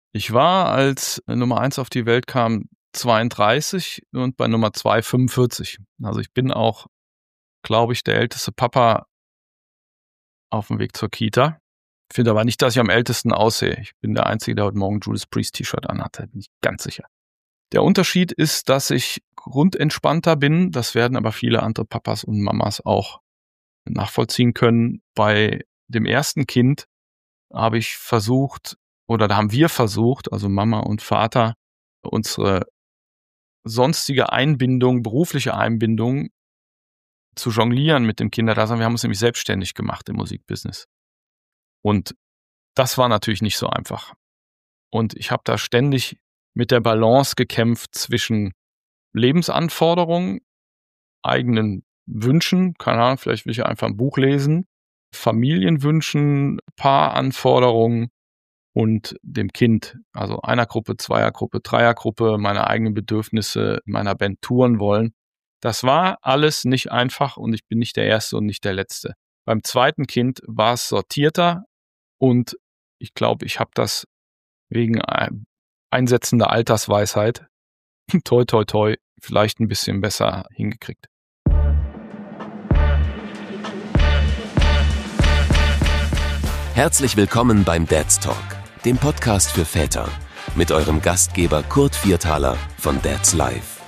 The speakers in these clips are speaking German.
Ich war, als Nummer 1 auf die Welt kam, 32 und bei Nummer 2 45. Also ich bin auch, glaube ich, der älteste Papa auf dem Weg zur Kita. Ich finde aber nicht, dass ich am ältesten aussehe. Ich bin der Einzige, der heute Morgen Judas Priest T-Shirt anhatte. Bin ich ganz sicher. Der Unterschied ist, dass ich grundentspannter bin. Das werden aber viele andere Papas und Mamas auch nachvollziehen können. Bei dem ersten Kind habe ich versucht, oder da haben wir versucht, also Mama und Vater, unsere sonstige Einbindung, berufliche Einbindung zu jonglieren mit dem Kinderdasein. Wir haben uns nämlich selbstständig gemacht im Musikbusiness. Und das war natürlich nicht so einfach. Und ich habe da ständig mit der Balance gekämpft zwischen Lebensanforderungen, eigenen Wünschen, keine Ahnung, vielleicht will ich einfach ein Buch lesen, Familienwünschen, Paaranforderungen und dem Kind, also Einergruppe, Zweiergruppe, Dreiergruppe, meine eigenen Bedürfnisse in meiner Band touren wollen. Das war alles nicht einfach und ich bin nicht der Erste und nicht der Letzte. Beim zweiten Kind war es sortierter und ich glaube, ich habe das wegen einsetzender Altersweisheit, toi toi toi, vielleicht ein bisschen besser hingekriegt. Herzlich willkommen beim Dad's Talk, dem Podcast für Väter, mit eurem Gastgeber Kurt Vierthaler von Dad's Life.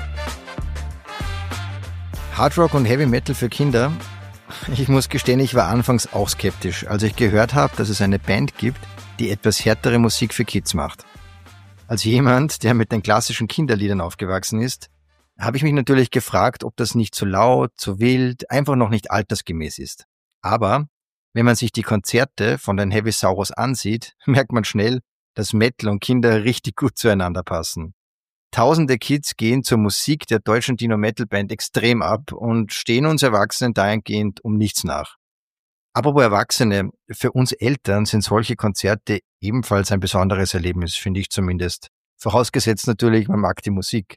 Hardrock und Heavy Metal für Kinder? Ich muss gestehen, ich war anfangs auch skeptisch, als ich gehört habe, dass es eine Band gibt, die etwas härtere Musik für Kids macht. Als jemand, der mit den klassischen Kinderliedern aufgewachsen ist, habe ich mich natürlich gefragt, ob das nicht zu laut, zu wild, einfach noch nicht altersgemäß ist. Aber wenn man sich die Konzerte von den Heavisaurus ansieht, merkt man schnell, dass Metal und Kinder richtig gut zueinander passen. Tausende Kids gehen zur Musik der deutschen Dino-Metal-Band extrem ab und stehen uns Erwachsenen dahingehend um nichts nach. Apropos Erwachsene, für uns Eltern sind solche Konzerte ebenfalls ein besonderes Erlebnis, finde ich zumindest. Vorausgesetzt natürlich, man mag die Musik.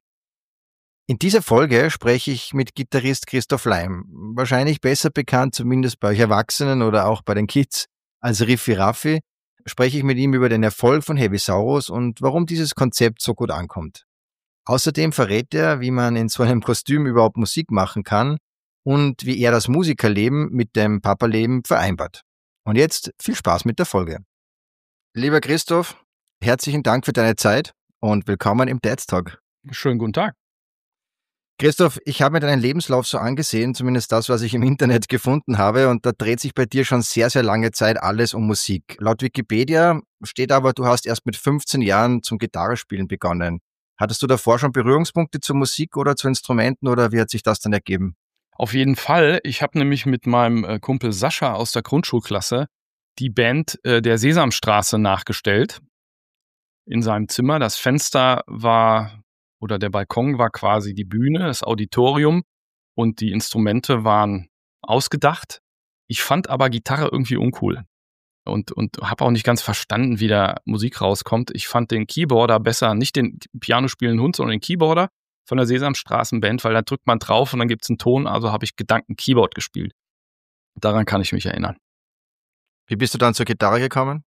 In dieser Folge spreche ich mit Gitarrist Christoph Leim, wahrscheinlich besser bekannt, zumindest bei euch Erwachsenen oder auch bei den Kids, als Riffi Raffi, spreche ich mit ihm über den Erfolg von Heavisaurus und warum dieses Konzept so gut ankommt. Außerdem verrät er, wie man in so einem Kostüm überhaupt Musik machen kann und wie er das Musikerleben mit dem Papa-Leben vereinbart. Und jetzt viel Spaß mit der Folge. Lieber Christoph, herzlichen Dank für deine Zeit und willkommen im Dad's Talk. Schönen guten Tag. Christoph, ich habe mir deinen Lebenslauf so angesehen, zumindest das, was ich im Internet gefunden habe, und da dreht sich bei dir schon sehr, sehr lange Zeit alles um Musik. Laut Wikipedia steht aber, du hast erst mit 15 Jahren zum Gitarrespielen begonnen. Hattest du davor schon Berührungspunkte zur Musik oder zu Instrumenten oder wie hat sich das dann ergeben? Auf jeden Fall. Ich habe nämlich mit meinem Kumpel Sascha aus der Grundschulklasse die Band der Sesamstraße nachgestellt in seinem Zimmer. Das Fenster war, oder der Balkon war quasi die Bühne, das Auditorium und die Instrumente waren ausgedacht. Ich fand aber Gitarre irgendwie uncool und habe auch nicht ganz verstanden, wie da Musik rauskommt. Ich fand den Keyboarder besser, nicht den Pianospielenden Hund, sondern den Keyboarder von der Sesamstraßenband, weil da drückt man drauf und dann gibt's einen Ton, also habe ich Gedanken Keyboard gespielt. Daran kann ich mich erinnern. Wie bist du dann zur Gitarre gekommen?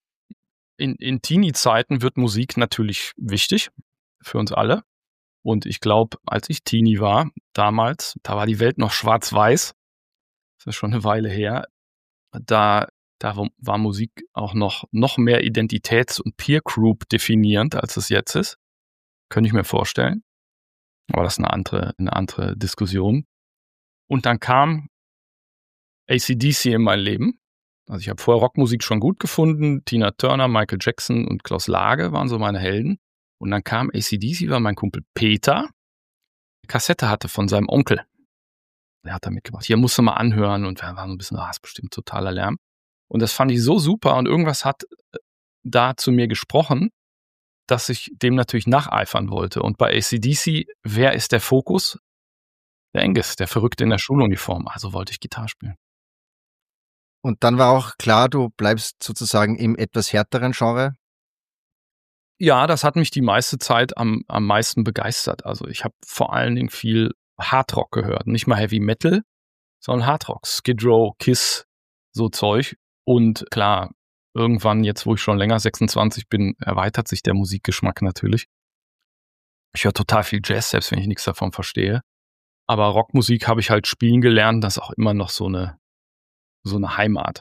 In Teenie-Zeiten wird Musik natürlich wichtig für uns alle. Und ich glaube, als ich Teenie war, damals, da war die Welt noch schwarz-weiß. Das ist schon eine Weile her. Da war Musik auch noch mehr Identitäts- und Peer-Group definierend, als es jetzt ist. Könnte ich mir vorstellen. Aber das ist eine andere Diskussion. Und dann kam AC/DC in mein Leben. Also ich habe vorher Rockmusik schon gut gefunden. Tina Turner, Michael Jackson und Klaus Lage waren so meine Helden. Und dann kam AC/DC, weil mein Kumpel Peter eine Kassette hatte von seinem Onkel. Der hat da mitgebracht. Hier musst du mal anhören. Und wir waren so ein bisschen, ist bestimmt totaler Lärm. Und das fand ich so super. Und irgendwas hat da zu mir gesprochen, dass ich dem natürlich nacheifern wollte. Und bei AC/DC, wer ist der Fokus? Der Angus, der Verrückte in der Schuluniform. Also wollte ich Gitarre spielen. Und dann war auch klar, du bleibst sozusagen im etwas härteren Genre? Ja, das hat mich die meiste Zeit am meisten begeistert. Also ich habe vor allen Dingen viel Hardrock gehört. Nicht mal Heavy Metal, sondern Hardrock. Skid Row, Kiss, so Zeug. Und klar, irgendwann, jetzt wo ich schon länger 26 bin, erweitert sich der Musikgeschmack natürlich. Ich höre total viel Jazz, selbst wenn ich nichts davon verstehe. Aber Rockmusik habe ich halt spielen gelernt, das ist auch immer noch so eine Heimat.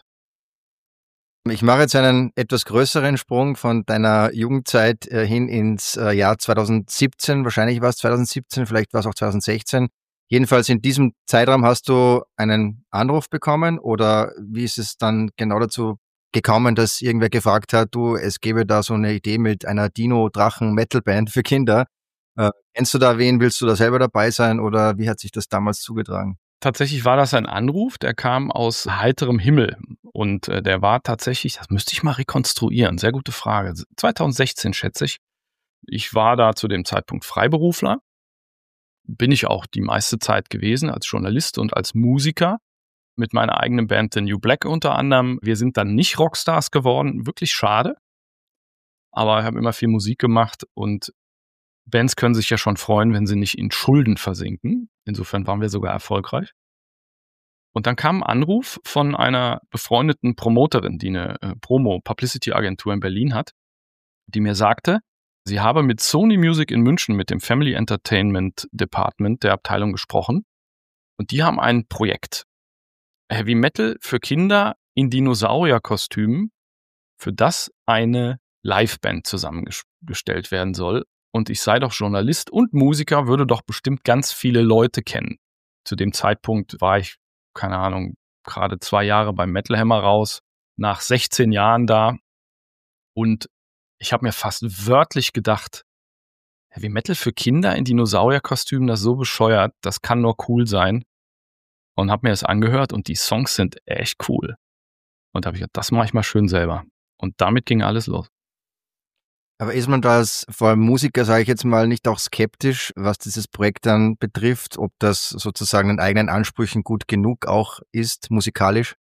Ich mache jetzt einen etwas größeren Sprung von deiner Jugendzeit hin ins Jahr 2017. Wahrscheinlich war es 2017, vielleicht war es auch 2016. Jedenfalls in diesem Zeitraum hast du einen Anruf bekommen, oder wie ist es dann genau dazu gekommen, dass irgendwer gefragt hat, du, es gäbe da so eine Idee mit einer Dino-Drachen-Metal-Band für Kinder. Kennst du da wen? Willst du da selber dabei sein, oder wie hat sich das damals zugetragen? Tatsächlich war das ein Anruf, der kam aus heiterem Himmel und der war tatsächlich, das müsste ich mal rekonstruieren, sehr gute Frage, 2016 schätze ich. Ich war da zu dem Zeitpunkt Freiberufler, bin ich auch die meiste Zeit gewesen als Journalist und als Musiker mit meiner eigenen Band The New Black unter anderem. Wir sind dann nicht Rockstars geworden, wirklich schade, aber ich habe immer viel Musik gemacht und Bands können sich ja schon freuen, wenn sie nicht in Schulden versinken. Insofern waren wir sogar erfolgreich. Und dann kam ein Anruf von einer befreundeten Promoterin, die eine Publicity-Agentur in Berlin hat, die mir sagte, sie habe mit Sony Music in München, mit dem Family Entertainment Department der Abteilung gesprochen. Und die haben ein Projekt. Heavy Metal für Kinder in Dinosaurierkostümen, für das eine Liveband zusammengestellt werden soll. Und ich sei doch Journalist und Musiker, würde doch bestimmt ganz viele Leute kennen. Zu dem Zeitpunkt war ich, keine Ahnung, gerade 2 Jahre beim Metal Hammer raus, nach 16 Jahren da. Und ich habe mir fast wörtlich gedacht, Heavy Metal für Kinder in Dinosaurierkostümen, das ist so bescheuert, das kann nur cool sein. Und habe mir das angehört und die Songs sind echt cool. Und da habe ich gedacht, das mache ich mal schön selber. Und damit ging alles los. Aber ist man da als vor allem Musiker, sage ich jetzt mal, nicht auch skeptisch, was dieses Projekt dann betrifft, ob das sozusagen den eigenen Ansprüchen gut genug auch ist, musikalisch?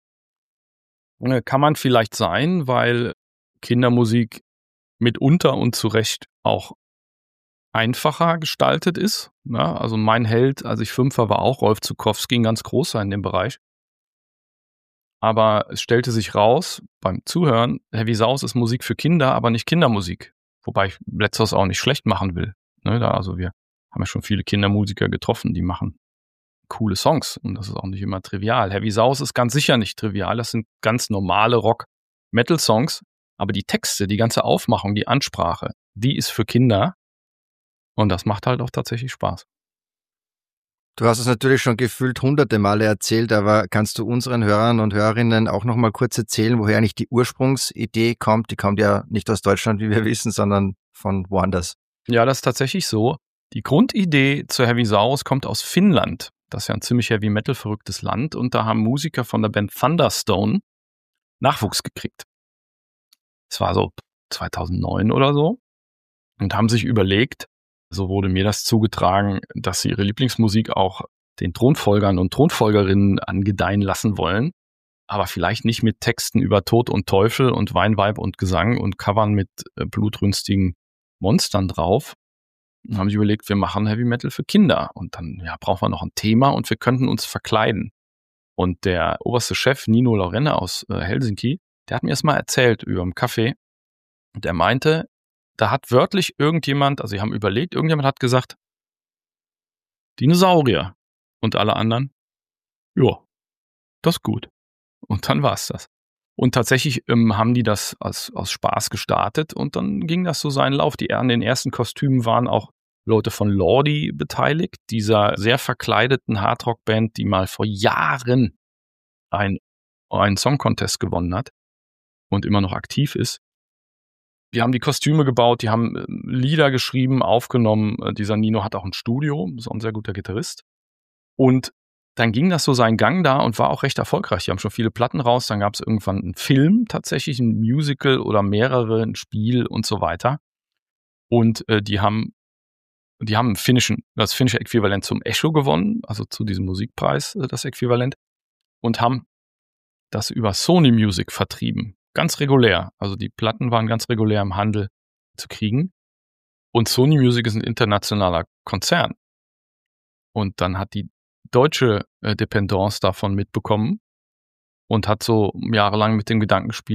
Kann man vielleicht sein, weil Kindermusik mitunter und zu Recht auch einfacher gestaltet ist. Ja, also mein Held, als ich 5 war auch Rolf Zuckowski, ein ganz großer in dem Bereich. Aber es stellte sich raus beim Zuhören, Heavy Saus ist Musik für Kinder, aber nicht Kindermusik. Wobei ich letzteres auch nicht schlecht machen will. Also wir haben ja schon viele Kindermusiker getroffen, die machen coole Songs und das ist auch nicht immer trivial. Heavy Saus ist ganz sicher nicht trivial, das sind ganz normale Rock-Metal-Songs, aber die Texte, die ganze Aufmachung, die Ansprache, die ist für Kinder und das macht halt auch tatsächlich Spaß. Du hast es natürlich schon gefühlt hunderte Male erzählt, aber kannst du unseren Hörern und Hörerinnen auch noch mal kurz erzählen, woher eigentlich die Ursprungsidee kommt? Die kommt ja nicht aus Deutschland, wie wir wissen, sondern von woanders. Ja, das ist tatsächlich so. Die Grundidee zur Heavy Saus kommt aus Finnland. Das ist ja ein ziemlich Heavy-Metal-verrücktes Land und da haben Musiker von der Band Thunderstone Nachwuchs gekriegt. Es war so 2009 oder so und haben sich überlegt, so wurde mir das zugetragen, dass sie ihre Lieblingsmusik auch den Thronfolgern und Thronfolgerinnen angedeihen lassen wollen, aber vielleicht nicht mit Texten über Tod und Teufel und Weinweib und Gesang und Covern mit blutrünstigen Monstern drauf. Dann haben sie überlegt, wir machen Heavy Metal für Kinder und dann brauchen wir noch ein Thema und wir könnten uns verkleiden. Und der oberste Chef, Nino Lorenne aus Helsinki, der hat mir erst mal erzählt über einen Kaffee und er meinte, da hat wörtlich irgendjemand, also sie haben überlegt, irgendjemand hat gesagt, Dinosaurier. Und alle anderen, ja, das ist gut. Und dann war es das. Und tatsächlich haben die das aus Spaß gestartet und dann ging das so seinen Lauf. An den ersten Kostümen waren auch Leute von Lordi beteiligt, dieser sehr verkleideten Hardrock-Band, die mal vor Jahren einen Song-Contest gewonnen hat und immer noch aktiv ist. Die haben die Kostüme gebaut, die haben Lieder geschrieben, aufgenommen. Dieser Nino hat auch ein Studio, ist auch ein sehr guter Gitarrist. Und dann ging das so seinen Gang da und war auch recht erfolgreich. Die haben schon viele Platten raus, dann gab es irgendwann einen Film, tatsächlich ein Musical oder mehrere, ein Spiel und so weiter. Und die haben das finnische Äquivalent zum Echo gewonnen, also zu diesem Musikpreis das Äquivalent, und haben das über Sony Music vertrieben. Ganz regulär. Also die Platten waren ganz regulär im Handel zu kriegen. Und Sony Music ist ein internationaler Konzern. Und dann hat die deutsche Dependance davon mitbekommen und hat so jahrelang mit dem Gedanken gespielt,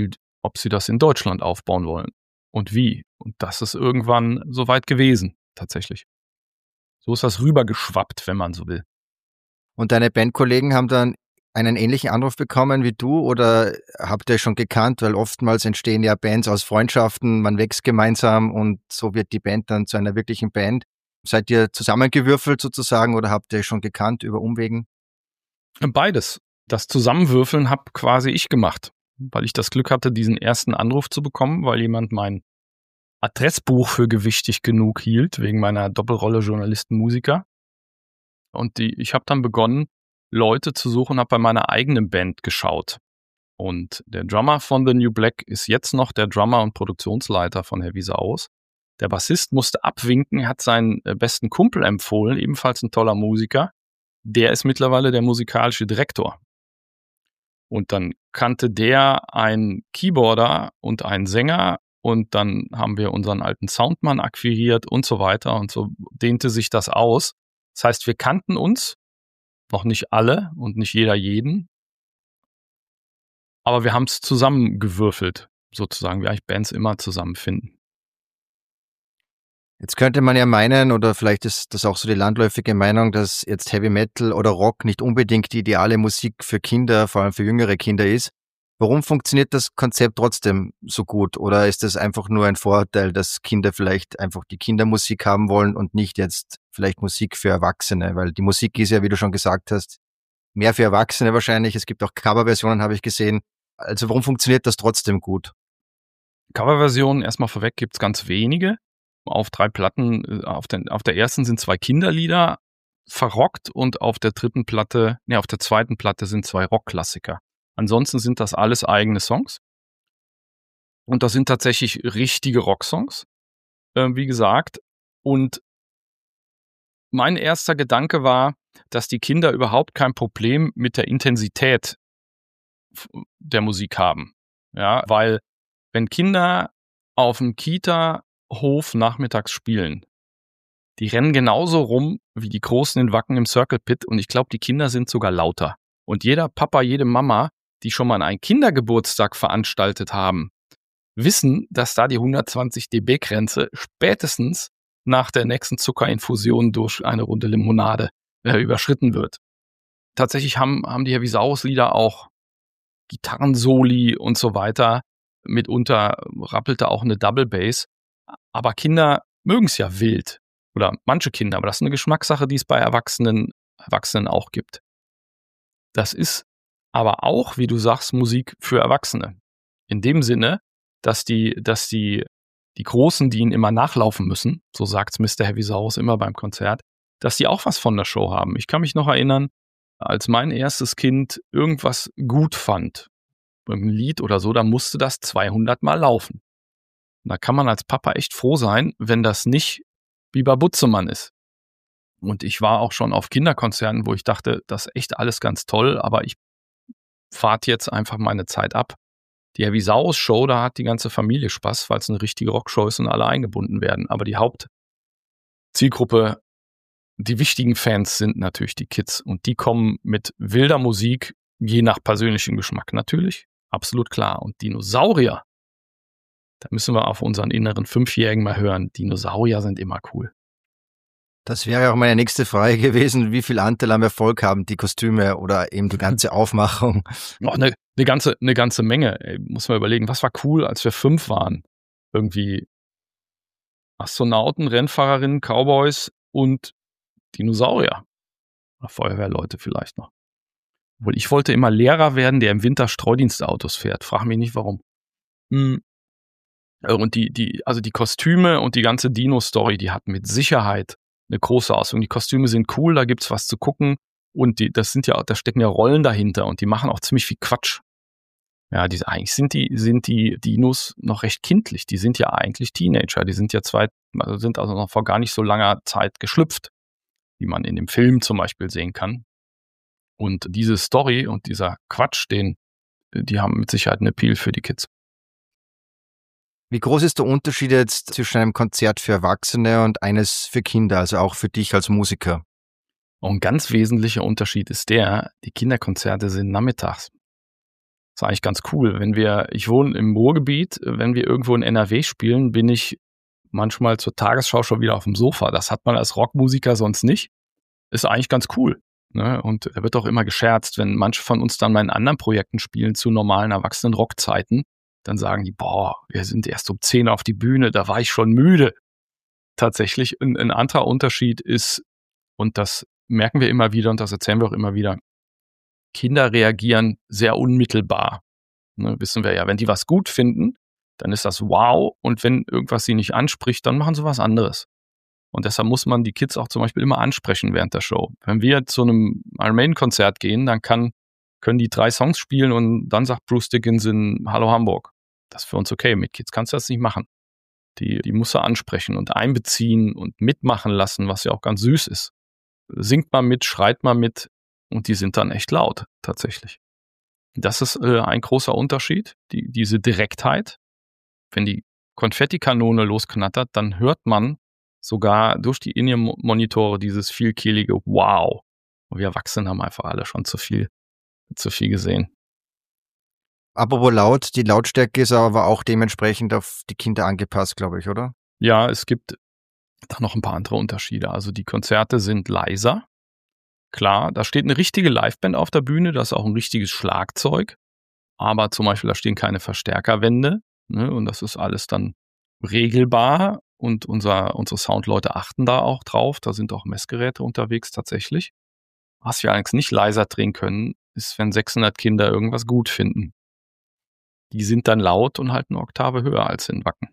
ob sie das in Deutschland aufbauen wollen und wie. Und das ist irgendwann soweit gewesen, tatsächlich. So ist das rübergeschwappt, wenn man so will. Und deine Bandkollegen haben dann einen ähnlichen Anruf bekommen wie du oder habt ihr schon gekannt? Weil oftmals entstehen ja Bands aus Freundschaften, man wächst gemeinsam und so wird die Band dann zu einer wirklichen Band. Seid ihr zusammengewürfelt sozusagen oder habt ihr schon gekannt über Umwegen? Beides. Das Zusammenwürfeln habe quasi ich gemacht, weil ich das Glück hatte, diesen ersten Anruf zu bekommen, weil jemand mein Adressbuch für gewichtig genug hielt, wegen meiner Doppelrolle Journalisten-Musiker. Und ich habe dann begonnen, Leute zu suchen, habe bei meiner eigenen Band geschaut. Und der Drummer von The New Black ist jetzt noch der Drummer und Produktionsleiter von Heavy Saurus. Der Bassist musste abwinken, hat seinen besten Kumpel empfohlen, ebenfalls ein toller Musiker. Der ist mittlerweile der musikalische Direktor. Und dann kannte der einen Keyboarder und einen Sänger und dann haben wir unseren alten Soundmann akquiriert und so weiter und so dehnte sich das aus. Das heißt, wir kannten uns, noch nicht alle und nicht jeder jeden, aber wir haben es zusammengewürfelt, sozusagen, wie eigentlich Bands immer zusammenfinden. Jetzt könnte man ja meinen, oder vielleicht ist das auch so die landläufige Meinung, dass jetzt Heavy Metal oder Rock nicht unbedingt die ideale Musik für Kinder, vor allem für jüngere Kinder ist. Warum funktioniert das Konzept trotzdem so gut? Oder ist das einfach nur ein Vorurteil, dass Kinder vielleicht einfach die Kindermusik haben wollen und nicht jetzt vielleicht Musik für Erwachsene? Weil die Musik ist ja, wie du schon gesagt hast, mehr für Erwachsene wahrscheinlich. Es gibt auch Coverversionen, habe ich gesehen. Also warum funktioniert das trotzdem gut? Coverversionen, erstmal vorweg, gibt's ganz wenige. Auf 3 Platten, auf der ersten sind 2 Kinderlieder verrockt und auf der zweiten Platte sind 2 Rockklassiker. Ansonsten sind das alles eigene Songs. Und das sind tatsächlich richtige Rocksongs, wie gesagt. Und mein erster Gedanke war, dass die Kinder überhaupt kein Problem mit der Intensität der Musik haben. Ja, weil wenn Kinder auf dem Kita-Hof nachmittags spielen, die rennen genauso rum wie die Großen in Wacken im Circle Pit und ich glaube, die Kinder sind sogar lauter. Und jeder Papa, jede Mama, die schon mal einen Kindergeburtstag veranstaltet haben, wissen, dass da die 120 dB-Grenze spätestens nach der nächsten Zuckerinfusion durch eine Runde Limonade überschritten wird. Tatsächlich haben die Heavy Saurus-Lieder auch Gitarrensoli und so weiter. Mitunter rappelte auch eine Double Bass. Aber Kinder mögen es ja wild. Oder manche Kinder. Aber das ist eine Geschmackssache, die es bei Erwachsenen auch gibt. Das ist aber auch, wie du sagst, Musik für Erwachsene. In dem Sinne, dass die Großen, die ihn immer nachlaufen müssen, so sagt's Mr. Heavy Saurus immer beim Konzert, dass die auch was von der Show haben. Ich kann mich noch erinnern, als mein erstes Kind irgendwas gut fand, irgendein Lied oder so, da musste das 200 Mal laufen. Und da kann man als Papa echt froh sein, wenn das nicht Biber Butzemann ist. Und ich war auch schon auf Kinderkonzerten, wo ich dachte, das ist echt alles ganz toll, aber ich warte jetzt einfach meine Zeit ab. Die Heavy Saurus Show, da hat die ganze Familie Spaß, weil es eine richtige Rockshow ist und alle eingebunden werden. Aber die Hauptzielgruppe, die wichtigen Fans sind natürlich die Kids. Und die kommen mit wilder Musik, je nach persönlichem Geschmack natürlich, absolut klar. Und Dinosaurier, da müssen wir auf unseren inneren 5-Jährigen mal hören. Dinosaurier sind immer cool. Das wäre auch meine nächste Frage gewesen. Wie viel Anteil am Erfolg haben die Kostüme oder eben die ganze Aufmachung? Noch eine ganze Menge. Ey, muss man überlegen, was war cool, als wir 5 waren? Irgendwie Astronauten, Rennfahrerinnen, Cowboys und Dinosaurier. Oder Feuerwehrleute vielleicht noch. Obwohl ich wollte immer Lehrer werden, der im Winter Streudienstautos fährt. Frag mich nicht, warum. Und die Kostüme und die ganze Dino-Story, die hat mit Sicherheit eine große Auswirkung. Die Kostüme sind cool, da gibt's was zu gucken und da stecken ja Rollen dahinter und die machen auch ziemlich viel Quatsch. Ja, eigentlich sind die Dinos noch recht kindlich. Die sind ja eigentlich Teenager. Die sind ja sind also noch vor gar nicht so langer Zeit geschlüpft, wie man in dem Film zum Beispiel sehen kann. Und diese Story und dieser Quatsch, die haben mit Sicherheit einen Appeal für die Kids. Wie groß ist der Unterschied jetzt zwischen einem Konzert für Erwachsene und eines für Kinder, also auch für dich als Musiker? Und ein ganz wesentlicher Unterschied ist die Kinderkonzerte sind nachmittags. Das ist eigentlich ganz cool. Ich wohne im Ruhrgebiet, wenn wir irgendwo in NRW spielen, bin ich manchmal zur Tagesschau schon wieder auf dem Sofa. Das hat man als Rockmusiker sonst nicht. Ist eigentlich ganz cool. Ne? Und da wird auch immer gescherzt, wenn manche von uns dann mal in anderen Projekten spielen zu normalen erwachsenen Rockzeiten, dann sagen die, wir sind erst um 10 auf die Bühne, da war ich schon müde. Tatsächlich ein anderer Unterschied ist, und das merken wir immer wieder und das erzählen wir auch immer wieder, Kinder reagieren sehr unmittelbar. Ne, wissen wir ja, wenn die was gut finden, dann ist das wow, und wenn irgendwas sie nicht anspricht, dann machen sie was anderes. Und deshalb muss man die Kids auch zum Beispiel immer ansprechen während der Show. Wenn wir zu einem Iron Maiden-Konzert gehen, dann können die 3 Songs spielen und dann sagt Bruce Dickinson Hallo Hamburg. Das ist für uns okay. Mit Kids kannst du das nicht machen. Die muss er ansprechen und einbeziehen und mitmachen lassen, was ja auch ganz süß ist. Singt mal mit, schreit mal mit, und die sind dann echt laut, tatsächlich. Das ist ein großer Unterschied, diese Direktheit. Wenn die Konfettikanone losknattert, dann hört man sogar durch die In-Ear-Monitore dieses vielkehlige Wow. Und wir Erwachsenen haben einfach alle schon zu viel gesehen. Apropos laut, die Lautstärke ist aber auch dementsprechend auf die Kinder angepasst, glaube ich, oder? Ja, es gibt da noch ein paar andere Unterschiede. Also die Konzerte sind leiser. Klar, da steht eine richtige Liveband auf der Bühne, das ist auch ein richtiges Schlagzeug. Aber zum Beispiel, da stehen keine Verstärkerwände, ne, und das ist alles dann regelbar. Und unsere Soundleute achten da auch drauf. Da sind auch Messgeräte unterwegs tatsächlich. Was wir allerdings nicht leiser drehen können, ist, wenn 600 Kinder irgendwas gut finden. Die sind dann laut und halt eine Oktave höher als in Wacken.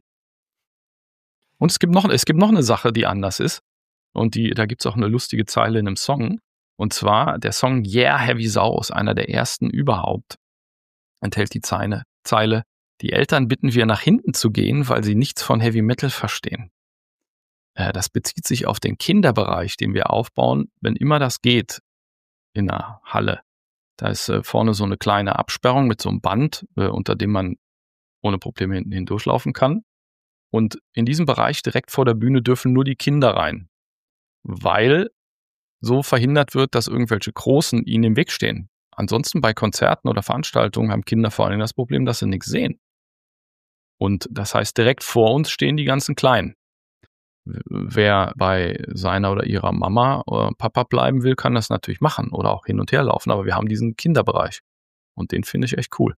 Und es gibt noch eine Sache, die anders ist. Und da gibt's auch eine lustige Zeile in einem Song. Und zwar der Song Yeah, Heavy Sau, einer der ersten überhaupt, enthält die Zeile: Die Eltern bitten wir nach hinten zu gehen, weil sie nichts von Heavy Metal verstehen. Das bezieht sich auf den Kinderbereich, den wir aufbauen, wenn immer das geht in einer Halle. Da ist vorne so eine kleine Absperrung mit so einem Band, unter dem man ohne Probleme hinten hindurchlaufen kann. Und in diesem Bereich direkt vor der Bühne dürfen nur die Kinder rein, weil so verhindert wird, dass irgendwelche Großen ihnen im Weg stehen. Ansonsten bei Konzerten oder Veranstaltungen haben Kinder vor allem das Problem, dass sie nichts sehen. Und das heißt, direkt vor uns stehen die ganzen Kleinen. Wer bei seiner oder ihrer Mama oder Papa bleiben will, kann das natürlich machen oder auch hin und her laufen. Aber wir haben diesen Kinderbereich und den finde ich echt cool.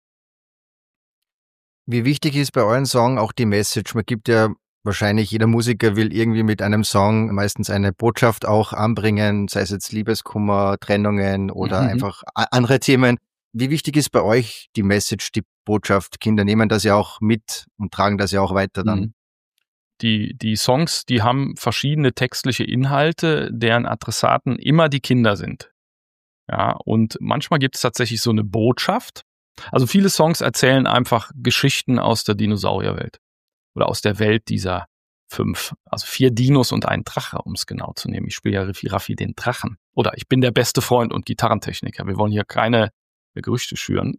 Wie wichtig ist bei euren Song auch die Message? Man gibt ja wahrscheinlich, jeder Musiker will irgendwie mit einem Song meistens eine Botschaft auch anbringen, sei es jetzt Liebeskummer, Trennungen oder einfach andere Themen. Wie wichtig ist bei euch die Message, die Botschaft? Kinder nehmen das ja auch mit und tragen das ja auch weiter dann. Die Songs, die haben verschiedene textliche Inhalte, deren Adressaten immer die Kinder sind. Ja, und manchmal gibt es tatsächlich so eine Botschaft. Also viele Songs erzählen einfach Geschichten aus der Dinosaurierwelt oder aus der Welt dieser 5, also 4 Dinos und ein Drache, um es genau zu nehmen. Ich spiele ja Raffi den Drachen. Oder ich bin der beste Freund und Gitarrentechniker. Wir wollen hier keine Gerüchte schüren.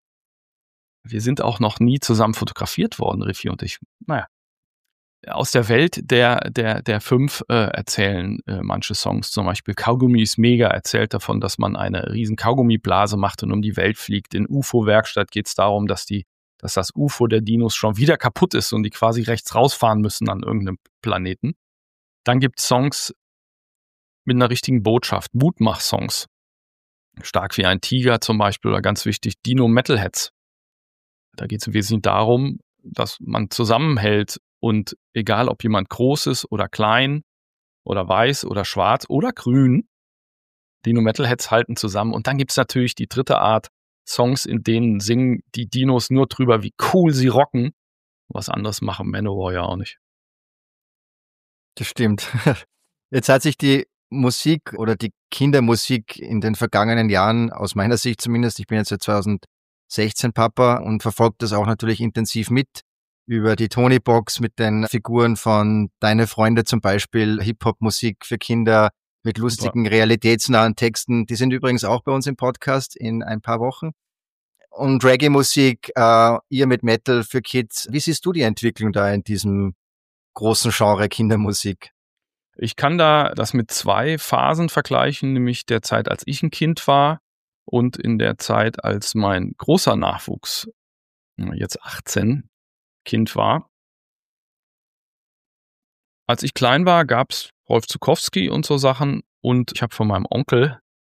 Wir sind auch noch nie zusammen fotografiert worden, Raffi und ich. Naja. Aus der Welt der 5 erzählen manche Songs, zum Beispiel Kaugummi ist mega, erzählt davon, dass man eine riesen Kaugummiblase macht und um die Welt fliegt. In UFO-Werkstatt geht es darum, dass das UFO der Dinos schon wieder kaputt ist und die quasi rechts rausfahren müssen an irgendeinem Planeten. Dann gibt es Songs mit einer richtigen Botschaft, Mutmach-Songs. Stark wie ein Tiger zum Beispiel, oder ganz wichtig, Dino-Metalheads. Da geht es im Wesentlichen darum, dass man zusammenhält. Und egal, ob jemand groß ist oder klein oder weiß oder schwarz oder grün, Dino-Metalheads halten zusammen. Und dann gibt's natürlich die dritte Art, Songs, in denen singen die Dinos nur drüber, wie cool sie rocken. Was anderes machen Manowar ja auch nicht. Das stimmt. Jetzt hat sich die Musik oder die Kindermusik in den vergangenen Jahren, aus meiner Sicht zumindest, ich bin jetzt seit 2016 Papa und verfolge das auch natürlich intensiv mit, über die Tony-Box mit den Figuren von Deine Freunde zum Beispiel, Hip-Hop-Musik für Kinder mit lustigen, realitätsnahen Texten. Die sind übrigens auch bei uns im Podcast in ein paar Wochen. Und Reggae-Musik, ihr mit Metal für Kids. Wie siehst du die Entwicklung da in diesem großen Genre Kindermusik? Ich kann da das mit 2 Phasen vergleichen, nämlich der Zeit, als ich ein Kind war und in der Zeit, als mein großer Nachwuchs, jetzt 18, Kind war. Als ich klein war, gab's Rolf Zuckowski und so Sachen und ich habe von meinem Onkel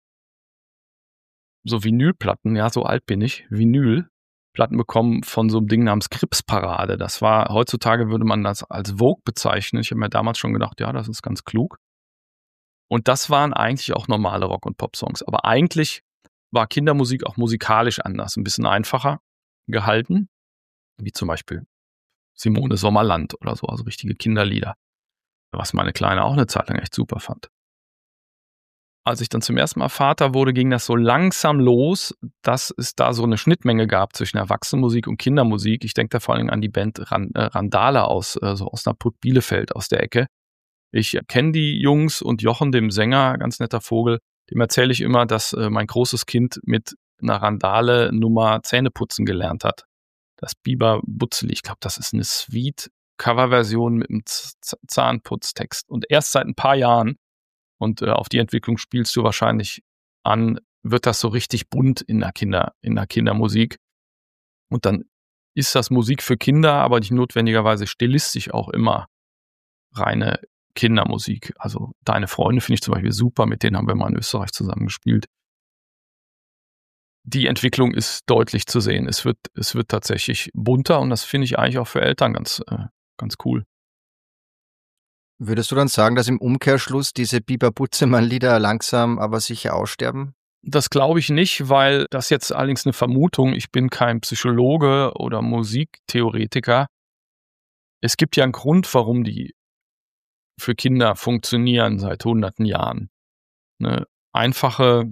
so Vinylplatten, ja, so alt bin ich, Vinylplatten bekommen von so einem Ding namens Krips-Parade. Das war, heutzutage würde man das als Vogue bezeichnen. Ich habe mir damals schon gedacht, ja, das ist ganz klug. Und das waren eigentlich auch normale Rock- und Pop-Songs. Aber eigentlich war Kindermusik auch musikalisch anders, ein bisschen einfacher gehalten, wie zum Beispiel Simone Sommerland oder so, also richtige Kinderlieder, was meine Kleine auch eine Zeit lang echt super fand. Als ich dann zum ersten Mal Vater wurde, ging das so langsam los, dass es da so eine Schnittmenge gab zwischen Erwachsenenmusik und Kindermusik. Ich denke da vor allem an die Band Randale aus Osnabrück-Bielefeld aus der Ecke. Ich kenne die Jungs und Jochen, dem Sänger, ganz netter Vogel, dem erzähle ich immer, dass mein großes Kind mit einer Randale-Nummer Zähneputzen gelernt hat. Das Biber Butzeli, ich glaube, das ist eine Sweet-Cover-Version mit einem Zahnputztext. Und erst seit ein paar Jahren, und auf die Entwicklung spielst du wahrscheinlich an, wird das so richtig bunt in der Kindermusik. Und dann ist das Musik für Kinder, aber nicht notwendigerweise stilistisch auch immer reine Kindermusik. Also Deine Freunde finde ich zum Beispiel super, mit denen haben wir mal in Österreich zusammen gespielt. Die Entwicklung ist deutlich zu sehen. Es wird tatsächlich bunter und das finde ich eigentlich auch für Eltern ganz cool. Würdest du dann sagen, dass im Umkehrschluss diese Biber Butzemann-Lieder langsam aber sicher aussterben? Das glaube ich nicht, weil das jetzt allerdings eine Vermutung. Ich bin kein Psychologe oder Musiktheoretiker. Es gibt ja einen Grund, warum die für Kinder funktionieren seit hunderten Jahren. Ne? Einfache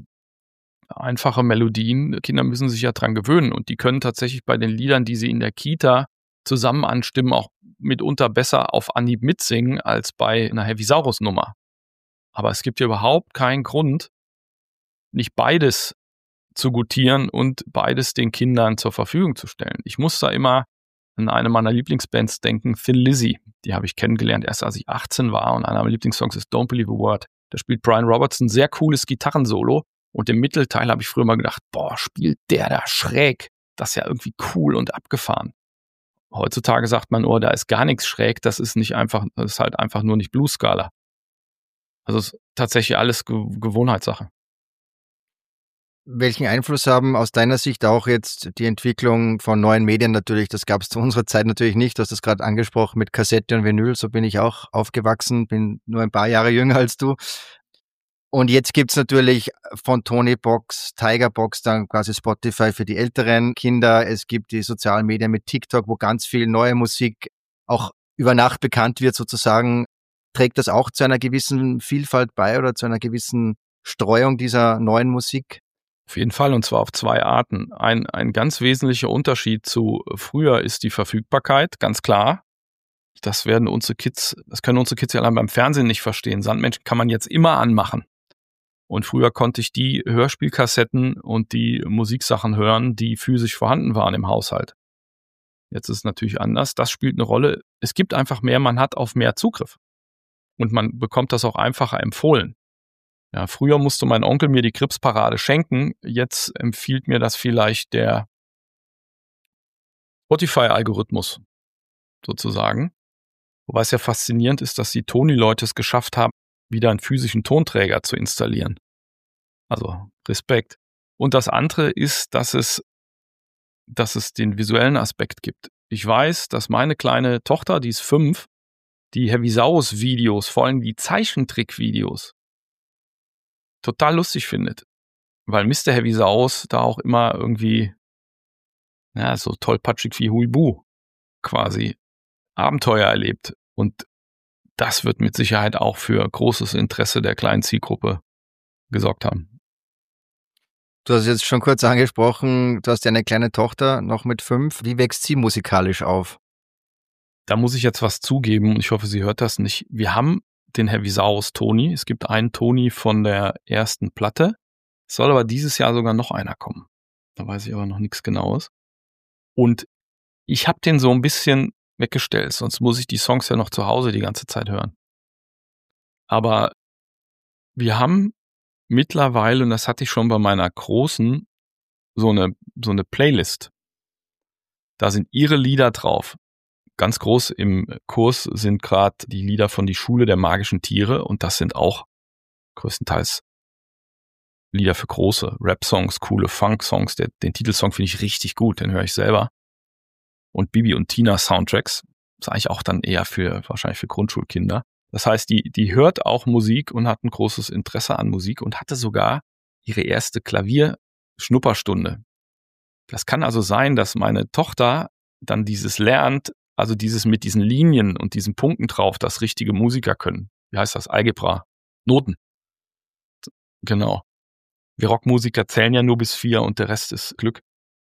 Melodien, Kinder müssen sich ja dran gewöhnen und die können tatsächlich bei den Liedern, die sie in der Kita zusammen anstimmen, auch mitunter besser auf Anhieb mitsingen als bei einer Heavisaurus-Nummer. Aber es gibt ja überhaupt keinen Grund, nicht beides zu gutieren und beides den Kindern zur Verfügung zu stellen. Ich muss da immer an eine meiner Lieblingsbands denken, Thin Lizzy. Die habe ich kennengelernt, erst als ich 18 war und einer meiner Lieblingssongs ist Don't Believe a Word. Da spielt Brian Robertson sehr cooles Gitarrensolo und im Mittelteil habe ich früher mal gedacht, boah, spielt der da schräg. Das ist ja irgendwie cool und abgefahren. Heutzutage sagt man, oh, da ist gar nichts schräg, das ist halt einfach nur nicht Blues-Skala. Also es ist tatsächlich alles Gewohnheitssache. Welchen Einfluss haben aus deiner Sicht auch jetzt die Entwicklung von neuen Medien natürlich? Das gab es zu unserer Zeit natürlich nicht. Du hast das gerade angesprochen mit Kassette und Vinyl. So bin ich auch aufgewachsen, bin nur ein paar Jahre jünger als du. Und jetzt gibt's natürlich von Tonybox, Tigerbox, dann quasi Spotify für die älteren Kinder. Es gibt die sozialen Medien mit TikTok, wo ganz viel neue Musik auch über Nacht bekannt wird sozusagen. Trägt das auch zu einer gewissen Vielfalt bei oder zu einer gewissen Streuung dieser neuen Musik? Auf jeden Fall, und zwar auf zwei Arten. Ein ganz wesentlicher Unterschied zu früher ist die Verfügbarkeit, ganz klar. Das können unsere Kids ja allein beim Fernsehen nicht verstehen. Sandmenschen kann man jetzt immer anmachen. Und früher konnte ich die Hörspielkassetten und die Musiksachen hören, die physisch vorhanden waren im Haushalt. Jetzt ist es natürlich anders. Das spielt eine Rolle. Es gibt einfach mehr, man hat auf mehr Zugriff. Und man bekommt das auch einfacher empfohlen. Ja, früher musste mein Onkel mir die Krips-Parade schenken. Jetzt empfiehlt mir das vielleicht der Spotify-Algorithmus sozusagen. Wobei es ja faszinierend ist, dass die Tony-Leute es geschafft haben, wieder einen physischen Tonträger zu installieren. Also Respekt. Und das andere ist, dass es den visuellen Aspekt gibt. Ich weiß, dass meine kleine Tochter, die ist 5, die Heavisaurus-Videos, vor allem die Zeichentrick-Videos, total lustig findet. Weil Mr. Heavisaurus da auch immer irgendwie, ja, so tollpatschig wie Huibu quasi Abenteuer erlebt. Und das wird mit Sicherheit auch für großes Interesse der kleinen Zielgruppe gesorgt haben. Du hast es jetzt schon kurz angesprochen, du hast ja eine kleine Tochter, noch mit 5. Wie wächst sie musikalisch auf? Da muss ich jetzt was zugeben und ich hoffe, sie hört das nicht. Wir haben den Heavisaurus Tony. Es gibt einen Tony von der ersten Platte. Es soll aber dieses Jahr sogar noch einer kommen. Da weiß ich aber noch nichts Genaues. Und ich habe den so ein bisschen weggestellt, sonst muss ich die Songs ja noch zu Hause die ganze Zeit hören. Aber wir haben mittlerweile, und das hatte ich schon bei meiner Großen, so eine Playlist. Da sind ihre Lieder drauf. Ganz groß im Kurs sind gerade die Lieder von Die Schule der magischen Tiere und das sind auch größtenteils Lieder für große Rap-Songs, coole Funk-Songs. Den Titelsong finde ich richtig gut, den höre ich selber. Und Bibi und Tina Soundtracks, ist eigentlich auch dann eher wahrscheinlich für Grundschulkinder. Das heißt, die hört auch Musik und hat ein großes Interesse an Musik und hatte sogar ihre erste Klavierschnupperstunde. Das kann also sein, dass meine Tochter dann dieses lernt, also dieses mit diesen Linien und diesen Punkten drauf, dass richtige Musiker können. Wie heißt das? Algebra. Noten. Genau. Wir Rockmusiker zählen ja nur bis 4 und der Rest ist Glück.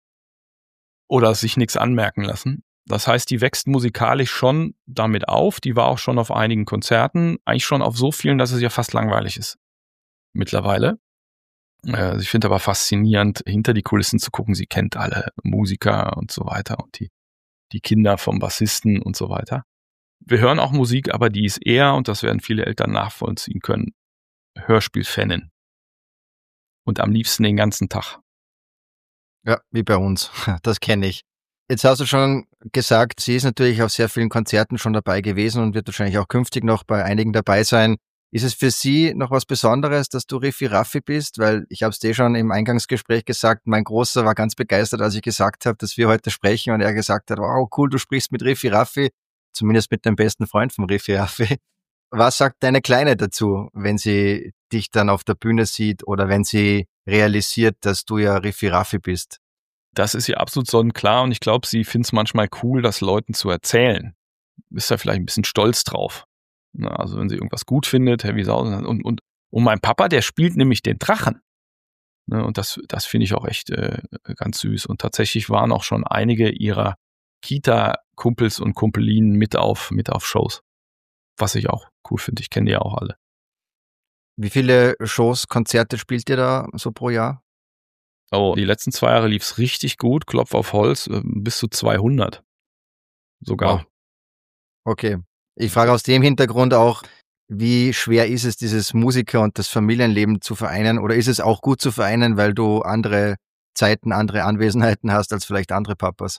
Oder sich nichts anmerken lassen. Das heißt, die wächst musikalisch schon damit auf. Die war auch schon auf einigen Konzerten. Eigentlich schon auf so vielen, dass es ja fast langweilig ist. Mittlerweile. Ich finde aber faszinierend, hinter die Kulissen zu gucken. Sie kennt alle Musiker und so weiter und die Kinder vom Bassisten und so weiter. Wir hören auch Musik, aber die ist eher, und das werden viele Eltern nachvollziehen können, Hörspielfanin. Und am liebsten den ganzen Tag. Ja, wie bei uns. Das kenne ich. Jetzt hast du schon gesagt, sie ist natürlich auf sehr vielen Konzerten schon dabei gewesen und wird wahrscheinlich auch künftig noch bei einigen dabei sein. Ist es für sie noch was Besonderes, dass du Riffi Raffi bist? Weil ich habe es dir schon im Eingangsgespräch gesagt, mein Großer war ganz begeistert, als ich gesagt habe, dass wir heute sprechen und er gesagt hat, wow, cool, du sprichst mit Riffi Raffi, zumindest mit dem besten Freund von Riffi Raffi. Was sagt deine Kleine dazu, wenn sie dich dann auf der Bühne sieht oder wenn sie realisiert, dass du ja Riffi Raffi bist? Das ist ihr absolut sonnenklar und ich glaube, sie findet es manchmal cool, das Leuten zu erzählen. Ist da vielleicht ein bisschen stolz drauf. Also wenn sie irgendwas gut findet, Heavy Sausen und mein Papa, der spielt nämlich den Drachen. Und das finde ich auch echt ganz süß. Und tatsächlich waren auch schon einige ihrer Kita-Kumpels und Kumpelinen mit auf Shows. Was ich auch cool finde. Ich kenne die ja auch alle. Wie viele Shows, Konzerte spielt ihr da so pro Jahr? Oh, die letzten 2 Jahre lief es richtig gut. Klopf auf Holz, bis zu 200. Sogar. Oh. Okay. Ich frage aus dem Hintergrund auch, wie schwer ist es, dieses Musiker- und das Familienleben zu vereinen? Oder ist es auch gut zu vereinen, weil du andere Zeiten, andere Anwesenheiten hast als vielleicht andere Papas?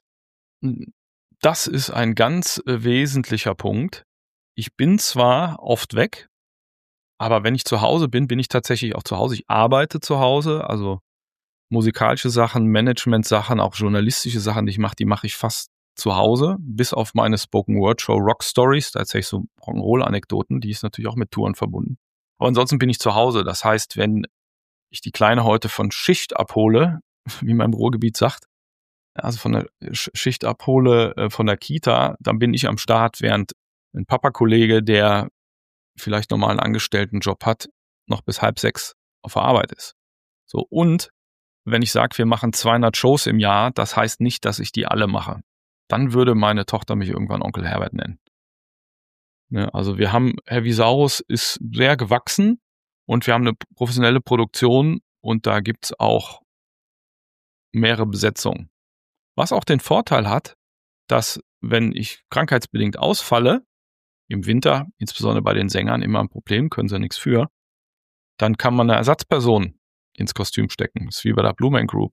Das ist ein ganz wesentlicher Punkt. Ich bin zwar oft weg, aber wenn ich zu Hause bin, bin ich tatsächlich auch zu Hause. Ich arbeite zu Hause, also musikalische Sachen, Management-Sachen, auch journalistische Sachen, die mache ich fast zu Hause, bis auf meine Spoken-Word-Show Rock Stories. Da erzähle ich so Rock'n'Roll-Anekdoten, die ist natürlich auch mit Touren verbunden. Aber ansonsten bin ich zu Hause. Das heißt, wenn ich die Kleine heute von Schicht abhole, wie man im Ruhrgebiet sagt, also von der Schicht abhole von der Kita, dann bin ich am Start, während ein Papa-Kollege, der vielleicht normal einen Angestelltenjob hat, noch bis 5:30 auf der Arbeit ist. So, und wenn ich sage, wir machen 200 Shows im Jahr, das heißt nicht, dass ich die alle mache. Dann würde meine Tochter mich irgendwann Onkel Herbert nennen. Ne, also wir haben, Heavy Saurus ist sehr gewachsen und wir haben eine professionelle Produktion und da gibt's auch mehrere Besetzungen. Was auch den Vorteil hat, dass wenn ich krankheitsbedingt ausfalle, im Winter, insbesondere bei den Sängern, immer ein Problem, können sie nichts für, dann kann man eine Ersatzperson ins Kostüm stecken. Das ist wie bei der Blue Man Group.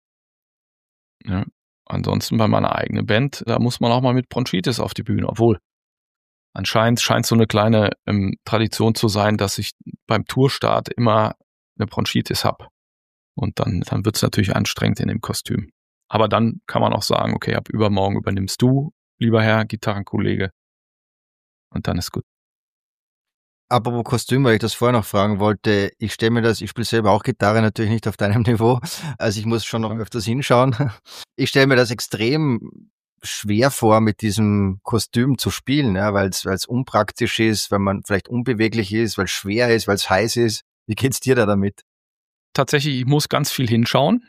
Ja. Ansonsten bei meiner eigenen Band, da muss man auch mal mit Bronchitis auf die Bühne, obwohl anscheinend scheint so eine kleine Tradition zu sein, dass ich beim Tourstart immer eine Bronchitis habe. Und dann wird es natürlich anstrengend in dem Kostüm. Aber dann kann man auch sagen, okay, ab übermorgen übernimmst du, lieber Herr Gitarrenkollege. Und dann ist gut. Apropos Kostüm, weil ich das vorher noch fragen wollte, ich spiele selber auch Gitarre, natürlich nicht auf deinem Niveau, also ich muss schon noch öfters hinschauen. Ich stelle mir das extrem schwer vor, mit diesem Kostüm zu spielen, ja, weil es unpraktisch ist, weil man vielleicht unbeweglich ist, weil es schwer ist, weil es heiß ist. Wie geht's dir da damit? Tatsächlich, ich muss ganz viel hinschauen.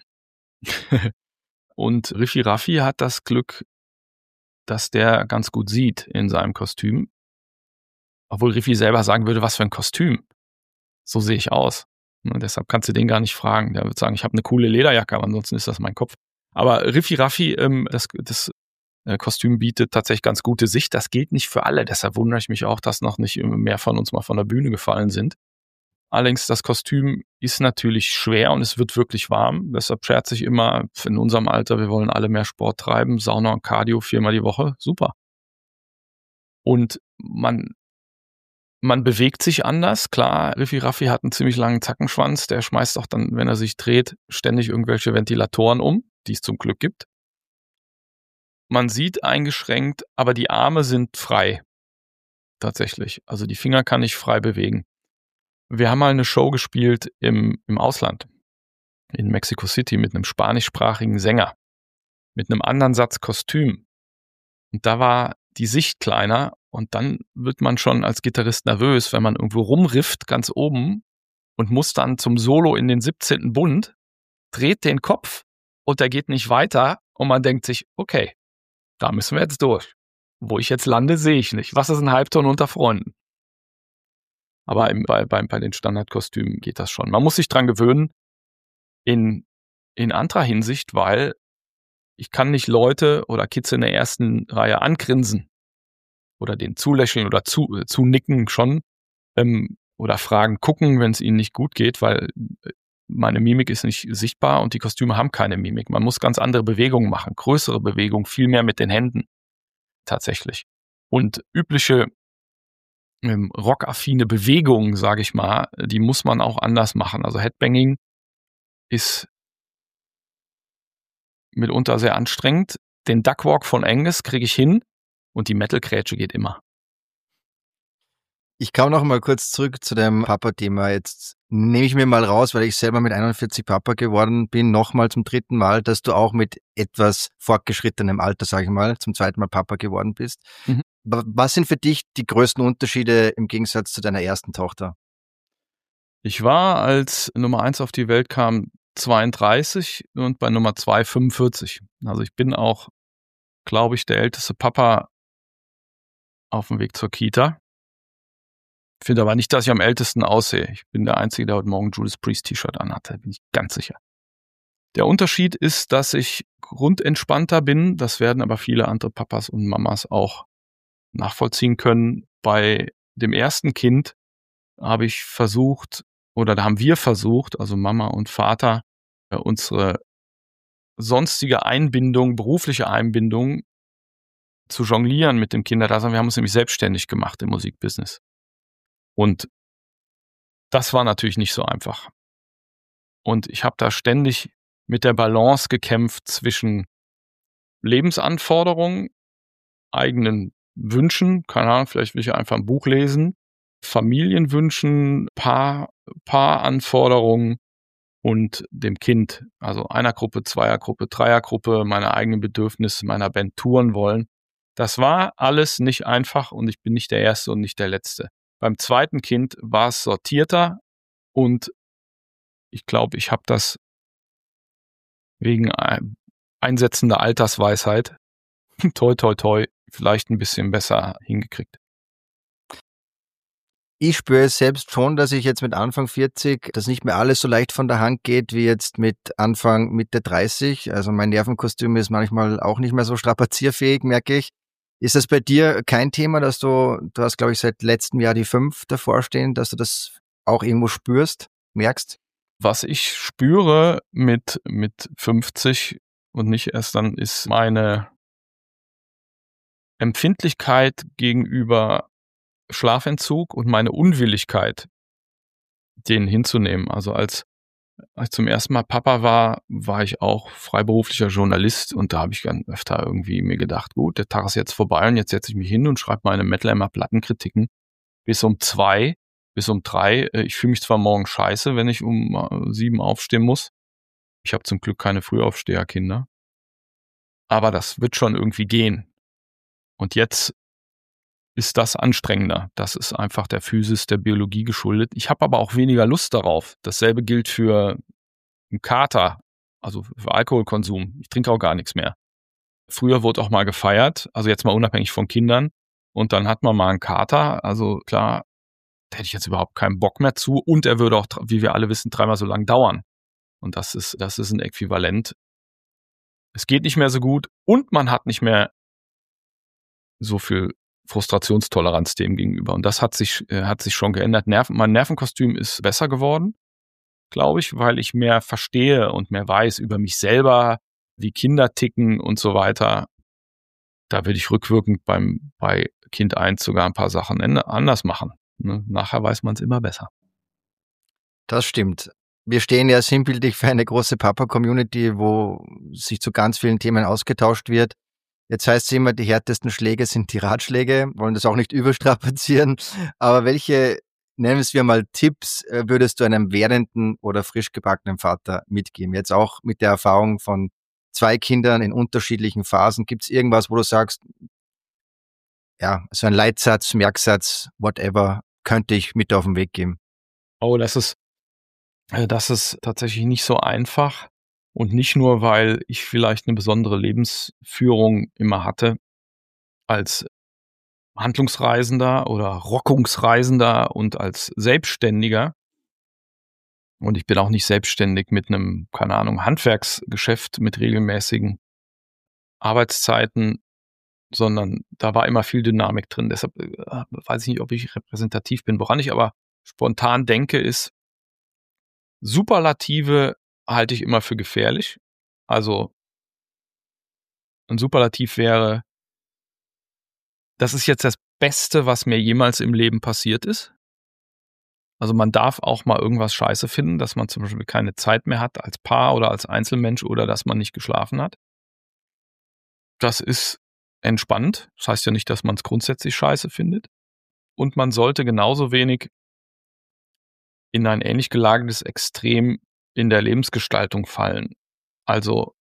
Und Riffi Raffi hat das Glück, dass der ganz gut sieht in seinem Kostüm. Obwohl Riffi selber sagen würde, was für ein Kostüm. So sehe ich aus. Und deshalb kannst du den gar nicht fragen. Der wird sagen, ich habe eine coole Lederjacke, aber ansonsten ist das mein Kopf. Aber Riffi Raffi, das Kostüm bietet tatsächlich ganz gute Sicht. Das gilt nicht für alle. Deshalb wundere ich mich auch, dass noch nicht mehr von uns mal von der Bühne gefallen sind. Allerdings das Kostüm ist natürlich schwer und es wird wirklich warm. Deshalb scherze ich immer in unserem Alter, wir wollen alle mehr Sport treiben, Sauna und Cardio 4-mal die Woche, super. Und man bewegt sich anders, klar. Riffi Raffi hat einen ziemlich langen Zackenschwanz, der schmeißt auch dann, wenn er sich dreht, ständig irgendwelche Ventilatoren um, die es zum Glück gibt. Man sieht eingeschränkt, aber die Arme sind frei, tatsächlich. Also die Finger kann ich frei bewegen. Wir haben mal eine Show gespielt im Ausland, in Mexico City, mit einem spanischsprachigen Sänger, mit einem anderen Satz Kostüm. Und da war die Sicht kleiner und dann wird man schon als Gitarrist nervös, wenn man irgendwo rumrifft, ganz oben, und muss dann zum Solo in den 17. Bund, dreht den Kopf und der geht nicht weiter und man denkt sich, okay, da müssen wir jetzt durch. Wo ich jetzt lande, sehe ich nicht. Was ist ein Halbton unter Freunden? Aber bei den Standardkostümen geht das schon. Man muss sich dran gewöhnen in anderer Hinsicht, weil ich kann nicht Leute oder Kids in der ersten Reihe angrinsen oder denen zulächeln oder zunicken schon oder fragen, gucken, wenn es ihnen nicht gut geht, weil meine Mimik ist nicht sichtbar und die Kostüme haben keine Mimik. Man muss ganz andere Bewegungen machen, größere Bewegungen, viel mehr mit den Händen tatsächlich. Und übliche rockaffine Bewegungen, sage ich mal, die muss man auch anders machen. Also Headbanging ist mitunter sehr anstrengend. Den Duckwalk von Angus kriege ich hin und die Metal-Grätsche geht immer. Ich komme noch mal kurz zurück zu dem Papa-Thema. Jetzt nehme ich mir mal raus, weil ich selber mit 41 Papa geworden bin, nochmal zum 3. Mal, dass du auch mit etwas fortgeschrittenem Alter, sage ich mal, zum 2. Mal Papa geworden bist. Mhm. Was sind für dich die größten Unterschiede im Gegensatz zu deiner ersten Tochter? Ich war, als Nummer 1 auf die Welt kam, 32 und bei Nummer 2 45. Also ich bin auch, glaube ich, der älteste Papa auf dem Weg zur Kita. Ich finde aber nicht, dass ich am ältesten aussehe. Ich bin der Einzige, der heute Morgen Judas Priest T-Shirt anhatte, bin ich ganz sicher. Der Unterschied ist, dass ich grundentspannter bin. Das werden aber viele andere Papas und Mamas auch nachvollziehen können. Bei dem ersten Kind habe ich versucht, oder da haben wir versucht, also Mama und Vater, unsere sonstige Einbindung, berufliche Einbindung zu jonglieren mit dem Kinderdasein. Wir haben uns nämlich selbstständig gemacht im Musikbusiness. Und das war natürlich nicht so einfach. Und ich habe da ständig mit der Balance gekämpft zwischen Lebensanforderungen, eigenen Wünschen, keine Ahnung, vielleicht will ich einfach ein Buch lesen, Familienwünschen, Paaranforderungen und dem Kind, also Einergruppe, Zweiergruppe, Dreiergruppe, meine eigenen Bedürfnisse, meiner Band touren wollen. Das war alles nicht einfach und ich bin nicht der Erste und nicht der Letzte. Beim zweiten Kind war es sortierter und ich glaube, ich habe das wegen einsetzender Altersweisheit, toi, toi, toi, vielleicht ein bisschen besser hingekriegt. Ich spüre es selbst schon, dass ich jetzt mit Anfang 40, dass nicht mehr alles so leicht von der Hand geht wie jetzt mit Anfang Mitte 30. Also mein Nervenkostüm ist manchmal auch nicht mehr so strapazierfähig, merke ich. Ist das bei dir kein Thema, dass du hast, glaube ich, seit letztem Jahr die 5 davor stehen, dass du das auch irgendwo spürst, merkst? Was ich spüre mit 50 und nicht erst dann, ist meine Empfindlichkeit gegenüber Schlafentzug und meine Unwilligkeit, den hinzunehmen. Also als ich zum ersten Mal Papa war ich auch freiberuflicher Journalist und da habe ich dann öfter irgendwie mir gedacht, gut, der Tag ist jetzt vorbei und jetzt setze ich mich hin und schreibe meine Metal Hammer Plattenkritiken bis um 2, bis um 3. Ich fühle mich zwar morgen scheiße, wenn ich um 7 aufstehen muss. Ich habe zum Glück keine Frühaufsteherkinder. Aber das wird schon irgendwie gehen. Und jetzt ist das anstrengender. Das ist einfach der Physis, der Biologie geschuldet. Ich habe aber auch weniger Lust darauf. Dasselbe gilt für einen Kater, also für Alkoholkonsum. Ich trinke auch gar nichts mehr. Früher wurde auch mal gefeiert, also jetzt mal unabhängig von Kindern. Und dann hat man mal einen Kater. Also klar, da hätte ich jetzt überhaupt keinen Bock mehr zu. Und er würde auch, wie wir alle wissen, 3-mal so lang dauern. Und das ist ein Äquivalent. Es geht nicht mehr so gut und man hat nicht mehr so viel Frustrationstoleranz dem gegenüber. Und das hat sich schon geändert. Mein Nervenkostüm ist besser geworden, glaube ich, weil ich mehr verstehe und mehr weiß über mich selber, wie Kinder ticken und so weiter. Da würde ich rückwirkend bei Kind 1 sogar ein paar Sachen anders machen. Ne? Nachher weiß man es immer besser. Das stimmt. Wir stehen ja sinnbildlich für eine große Papa-Community, wo sich zu ganz vielen Themen ausgetauscht wird. Jetzt heißt es immer, die härtesten Schläge sind die Ratschläge, wollen das auch nicht überstrapazieren. Aber welche, nennen wir es mal, Tipps würdest du einem werdenden oder frisch gebackenen Vater mitgeben? Jetzt auch mit der Erfahrung von 2 Kindern in unterschiedlichen Phasen. Gibt es irgendwas, wo du sagst, ja, so ein Leitsatz, Merksatz, whatever, könnte ich mit auf den Weg geben? Oh, das ist tatsächlich nicht so einfach. Und nicht nur, weil ich vielleicht eine besondere Lebensführung immer hatte als Handlungsreisender oder Rockungsreisender und als Selbstständiger. Und ich bin auch nicht selbstständig mit einem, keine Ahnung, Handwerksgeschäft mit regelmäßigen Arbeitszeiten, sondern da war immer viel Dynamik drin. Deshalb weiß ich nicht, ob ich repräsentativ bin. Woran ich aber spontan denke, ist, Superlative halte ich immer für gefährlich. Also ein Superlativ wäre, das ist jetzt das Beste, was mir jemals im Leben passiert ist. Also man darf auch mal irgendwas scheiße finden, dass man zum Beispiel keine Zeit mehr hat als Paar oder als Einzelmensch oder dass man nicht geschlafen hat. Das ist entspannt. Das heißt ja nicht, dass man es grundsätzlich scheiße findet. Und man sollte genauso wenig in ein ähnlich gelagertes Extrem in der Lebensgestaltung fallen. Also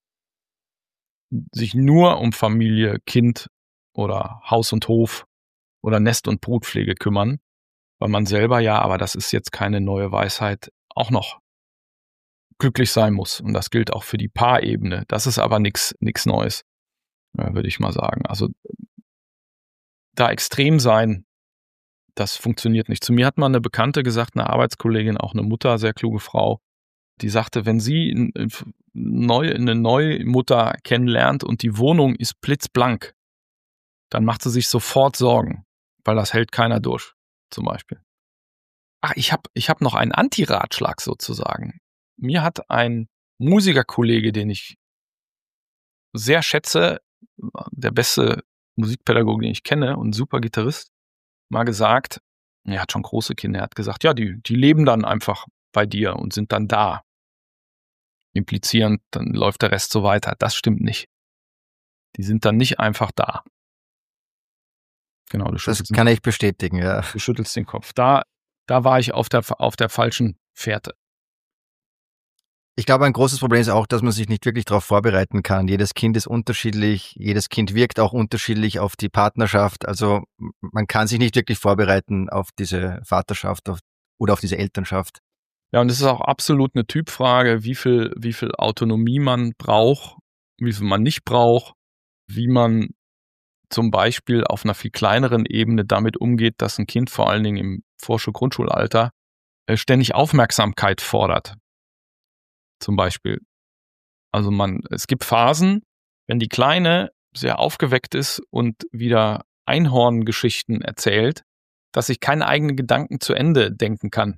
sich nur um Familie, Kind oder Haus und Hof oder Nest- und Brutpflege kümmern, weil man selber ja, aber das ist jetzt keine neue Weisheit, auch noch glücklich sein muss. Und das gilt auch für die Paarebene. Das ist aber nichts Neues, würde ich mal sagen. Also da extrem sein, das funktioniert nicht. Zu mir hat mal eine Bekannte gesagt, eine Arbeitskollegin, auch eine Mutter, sehr kluge Frau, die sagte, wenn sie eine neue Mutter kennenlernt und die Wohnung ist blitzblank, dann macht sie sich sofort Sorgen, weil das hält keiner durch, zum Beispiel. Ach, ich hab noch einen Anti-Ratschlag sozusagen. Mir hat ein Musikerkollege, den ich sehr schätze, der beste Musikpädagoge, den ich kenne und super Gitarrist, mal gesagt, er hat schon große Kinder, er hat gesagt, ja, die leben dann einfach bei dir und sind dann da. Implizierend, dann läuft der Rest so weiter. Das stimmt nicht. Die sind dann nicht einfach da. Genau, Das kann ich bestätigen, ja. Du schüttelst den Kopf. Da war ich auf der falschen Fährte. Ich glaube, ein großes Problem ist auch, dass man sich nicht wirklich darauf vorbereiten kann. Jedes Kind ist unterschiedlich, jedes Kind wirkt auch unterschiedlich auf die Partnerschaft. Also man kann sich nicht wirklich vorbereiten auf diese Vaterschaft oder auf diese Elternschaft. Ja, und es ist auch absolut eine Typfrage, wie viel Autonomie man braucht, wie viel man nicht braucht, wie man zum Beispiel auf einer viel kleineren Ebene damit umgeht, dass ein Kind vor allen Dingen im Vorschul-Grundschulalter ständig Aufmerksamkeit fordert. Zum Beispiel. Also es gibt Phasen, wenn die Kleine sehr aufgeweckt ist und wieder Einhorngeschichten erzählt, dass ich keine eigenen Gedanken zu Ende denken kann.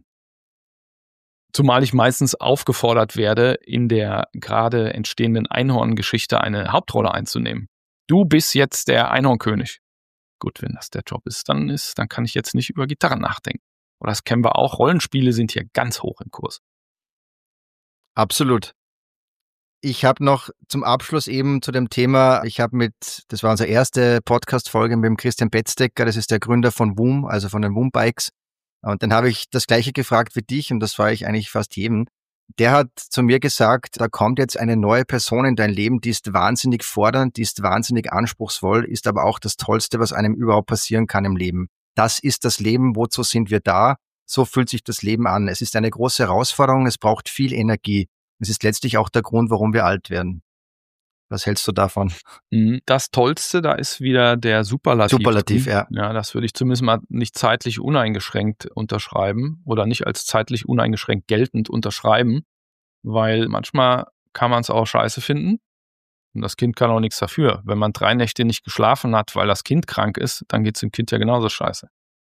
Zumal ich meistens aufgefordert werde, in der gerade entstehenden Einhorngeschichte eine Hauptrolle einzunehmen. Du bist jetzt der Einhornkönig. Gut, wenn das der Job ist, dann kann ich jetzt nicht über Gitarre nachdenken. Oder das kennen wir auch. Rollenspiele sind hier ganz hoch im Kurs. Absolut. Ich habe noch zum Abschluss eben zu dem Thema, das war unsere erste Podcast-Folge mit dem Christian Betzdecker, das ist der Gründer von WUM, also von den WUM Bikes. Und dann habe ich das Gleiche gefragt wie dich und das frage ich eigentlich fast jedem. Der hat zu mir gesagt, da kommt jetzt eine neue Person in dein Leben, die ist wahnsinnig fordernd, die ist wahnsinnig anspruchsvoll, ist aber auch das Tollste, was einem überhaupt passieren kann im Leben. Das ist das Leben, wozu sind wir da? So fühlt sich das Leben an. Es ist eine große Herausforderung, es braucht viel Energie. Es ist letztlich auch der Grund, warum wir alt werden. Was hältst du davon? Das Tollste, da ist wieder der Superlativ. Superlativ, ja. Ja, das würde ich zumindest mal nicht zeitlich uneingeschränkt unterschreiben oder nicht als zeitlich uneingeschränkt geltend unterschreiben, weil manchmal kann man es auch scheiße finden Und das Kind kann auch nichts dafür. Wenn man 3 Nächte nicht geschlafen hat, weil das Kind krank ist, dann geht es dem Kind ja genauso scheiße.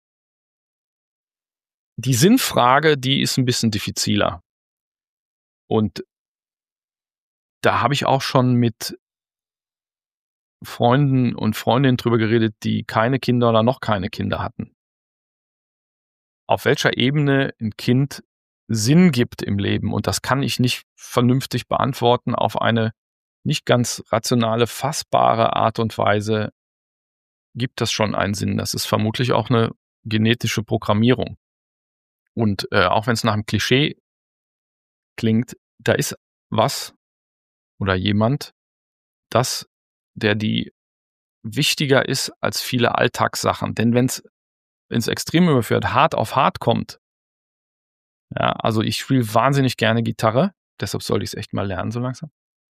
Die Sinnfrage, die ist ein bisschen diffiziler. Und da habe ich auch schon mit Freunden und Freundinnen drüber geredet, die keine Kinder oder noch keine Kinder hatten. Auf welcher Ebene ein Kind Sinn gibt im Leben. Und das kann ich nicht vernünftig beantworten auf eine nicht ganz rationale, fassbare Art und Weise. Gibt das schon einen Sinn? Das ist vermutlich auch eine genetische Programmierung. Und auch wenn es nach einem Klischee klingt, da ist was oder jemand, der die wichtiger ist als viele Alltagssachen. Denn wenn es ins Extrem überführt, hart auf hart kommt, ja, also ich spiele wahnsinnig gerne Gitarre, deshalb sollte ich es echt mal lernen so langsam.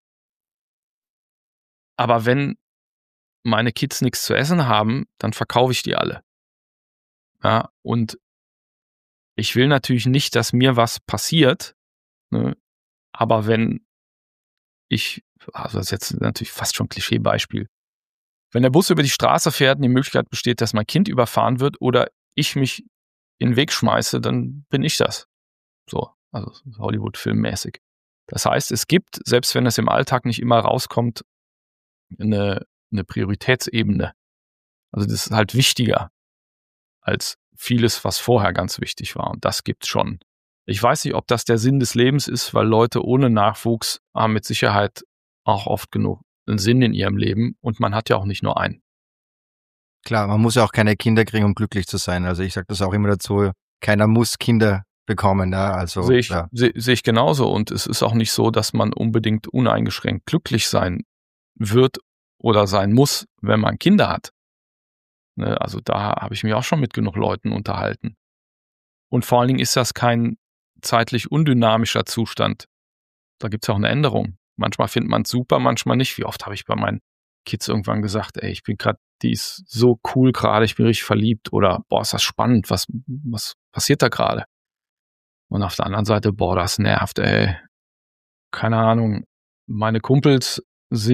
Aber wenn meine Kids nichts zu essen haben, dann verkaufe ich die alle. Ja, und ich will natürlich nicht, dass mir was passiert, ne? Aber wenn also das ist jetzt natürlich fast schon ein Klischeebeispiel, wenn der Bus über die Straße fährt und die Möglichkeit besteht, dass mein Kind überfahren wird oder ich mich in den Weg schmeiße, dann bin ich das. So, also Hollywood-Filmmäßig. Das heißt, es gibt, selbst wenn es im Alltag nicht immer rauskommt, eine Prioritätsebene. Also das ist halt wichtiger als vieles, was vorher ganz wichtig war. Und das gibt's schon. Ich weiß nicht, ob das der Sinn des Lebens ist, weil Leute ohne Nachwuchs haben mit Sicherheit auch oft genug einen Sinn in ihrem Leben. Und man hat ja auch nicht nur einen. Klar, man muss ja auch keine Kinder kriegen, um glücklich zu sein. Also ich sage das auch immer dazu, keiner muss Kinder bekommen. Ja? Also sehe ich genauso. Und es ist auch nicht so, dass man unbedingt uneingeschränkt glücklich sein wird oder sein muss, wenn man Kinder hat. Ne? Also da habe ich mich auch schon mit genug Leuten unterhalten. Und vor allen Dingen ist das kein zeitlich undynamischer Zustand. Da gibt es auch eine Änderung. Manchmal findet man es super, manchmal nicht. Wie oft habe ich bei meinen Kids irgendwann gesagt, ey, die ist so cool gerade, ich bin richtig verliebt oder boah, ist das spannend, was passiert da gerade? Und auf der anderen Seite, boah, das nervt, ey. Keine Ahnung, meine Kumpels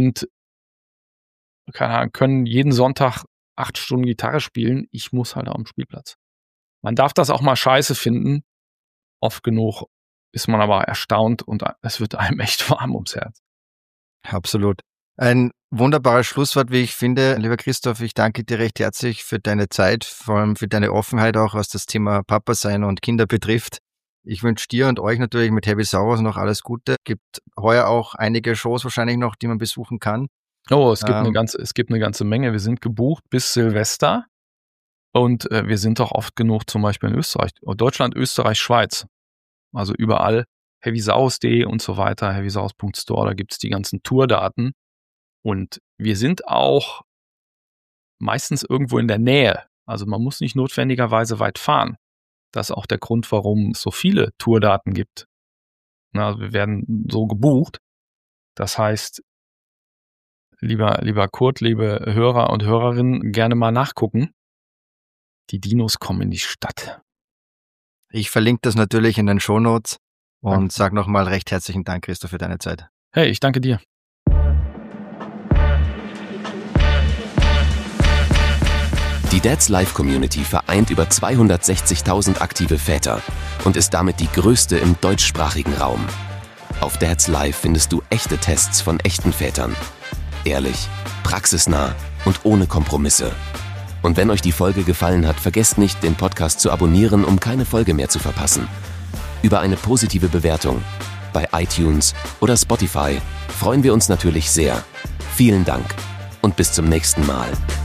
können jeden Sonntag 8 Stunden Gitarre spielen, ich muss halt am Spielplatz. Man darf das auch mal scheiße finden. Oft genug ist man aber erstaunt und es wird einem echt warm ums Herz. Absolut. Ein wunderbares Schlusswort, wie ich finde. Lieber Christoph, ich danke dir recht herzlich für deine Zeit, vor allem für deine Offenheit auch, was das Thema Papa sein und Kinder betrifft. Ich wünsche dir und euch natürlich mit Heavy Saurus noch alles Gute. Gibt heuer auch einige Shows wahrscheinlich noch, die man besuchen kann. Oh, es gibt eine ganze Menge. Wir sind gebucht bis Silvester und wir sind auch oft genug zum Beispiel in Österreich, Deutschland, Österreich, Schweiz. Also überall heavysaurus.de und so weiter, heavysaurus.store, da gibt es die ganzen Tourdaten. Und wir sind auch meistens irgendwo in der Nähe. Also man muss nicht notwendigerweise weit fahren. Das ist auch der Grund, warum es so viele Tourdaten gibt. Wir werden so gebucht. Das heißt, lieber Kurt, liebe Hörer und Hörerinnen, gerne mal nachgucken. Die Dinos kommen in die Stadt. Ich verlinke das natürlich in den Shownotes und sage nochmal recht herzlichen Dank, Christoph, für deine Zeit. Hey, ich danke dir. Die Dads Live Community vereint über 260.000 aktive Väter und ist damit die größte im deutschsprachigen Raum. Auf Dads Live findest du echte Tests von echten Vätern. Ehrlich, praxisnah und ohne Kompromisse. Und wenn euch die Folge gefallen hat, vergesst nicht, den Podcast zu abonnieren, um keine Folge mehr zu verpassen. Über eine positive Bewertung bei iTunes oder Spotify freuen wir uns natürlich sehr. Vielen Dank und bis zum nächsten Mal.